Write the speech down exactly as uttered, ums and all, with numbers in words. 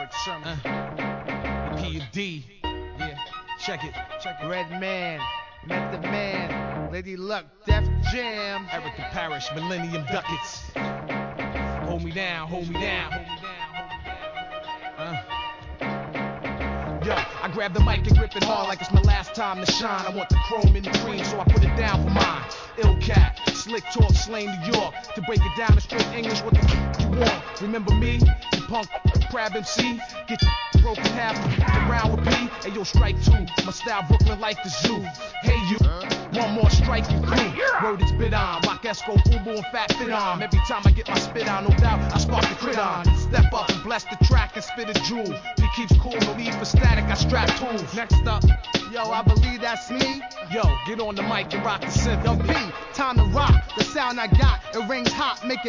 Chuck Sherman. Uh, P and D. Yeah, check it. Check it. Redman, Method Man, Lady Luck, Def Jam, Erica Parrish, Millennium Ducats. Hold me down, hold me down. Uh. Yo, I grab the mic and grip it hard like it's my last time to shine. I want the chrome in the green, so I put it down for mine. Ill cat, slick talk, slang New York. To break it down in straight English, what the f you want? Remember me? You punk crab M C? Get your broken half around with me. Hey yo, strike two. My style Brooklyn like the zoo. Hey you, one more strike you through. Word is bit on. Rock Esco, Fubu, and Fat Fit on. Every time I get my spit on, no doubt I spark the crit on. Step up and bless the track and spit a jewel. He keeps cool, no need for static. I strap tools. Next up, yo, I believe that's me. Yo, get on the mic and rock the synth. Yo, P, time to rock. The sound I got, it rings hot, make it